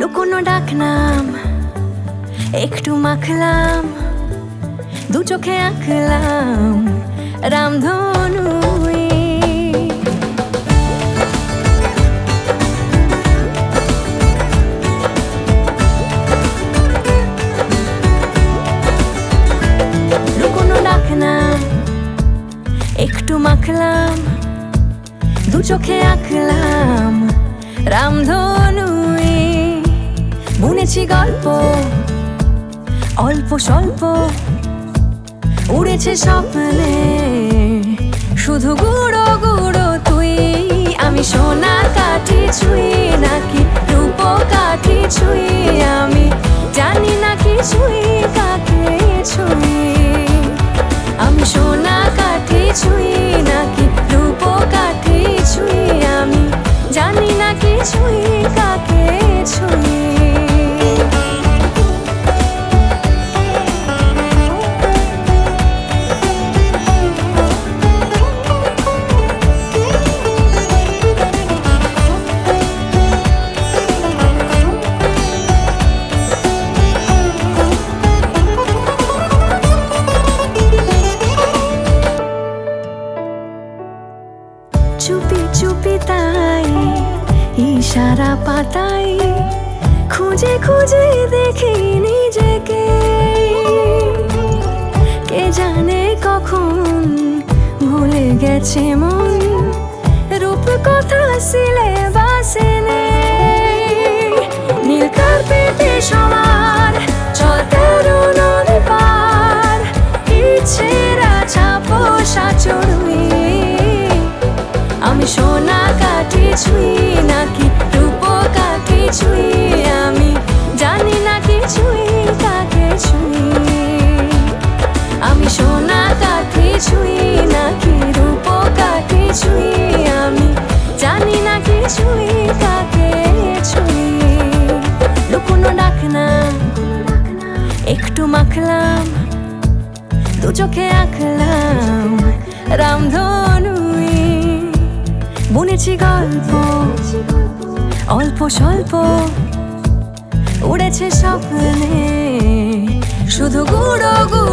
লুকোনো ডাকনাম একটু মাখলাম, দু চোখে আঁকলাম রামধনু। লুকোনো ডাকনাম একটু মাখলাম, দু চোখে আঁকলাম রামধনু। বুনেছি গল্প অল্প স্বল্প, উড়েছে স্বপ্নে শুধু গুঁড়ো গুঁড়ো তুই। আমি সোনা কাঠি ছুঁই নাকি রূপ কাঠি ছুঁই, আমি জানি না কিছুই কাকে ছুঁই। আমি সোনা কাঠি ছুঁই নাকি রূপ কাঠি ছুঁই, আমি জানি না কিছুই কাকে ছুঁই। চুপি চুপি তাই ইশারা পাতাই, খুঁজে খুঁজে দেখি নিজেকে। কে জানে কখন ভুলে গেছে মন, রূপ কথা সিলেবাসে নেই। নীল কার্পেটে সবার চল তেরো নদী পার, ইচ্ছেরা ছাপোষা চড়ুই। আমি সোনা কাঠি ছুঁই নাকি রূপ কাঠি ছুঁই, আমি জানি না কিছুই কাকে ছুঁই। আমি সোনা কাঠি ছুঁই নাকি রূপ কাঠি ছুঁই, আমি জানি না কিছুই কাকে ছুঁই। লুকোনো ডাকনাম একটু মাখলাম, দু চোখে আঁকলাম রামধনু। বুনেছি গল্প অল্প স্বল্প, উড়েছে স্বপ্নে শুধু গুঁড়ো গুঁড়ো